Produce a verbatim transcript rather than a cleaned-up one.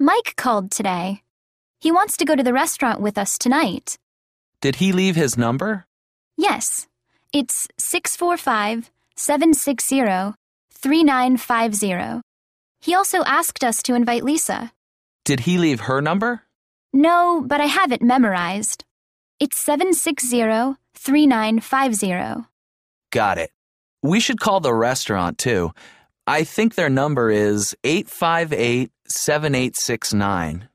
Mike called today. He wants to go to the restaurant with us tonight. Did he leave his number? Yes. It's six four five, seven six zero, three nine five zero. He also asked us to invite Lisa. Did he leave her number? No, but I have it memorized. It's seven six zero, three nine five zero. Got it. We should call the restaurant, too. I think their number is eight five eight, seven eight six nine.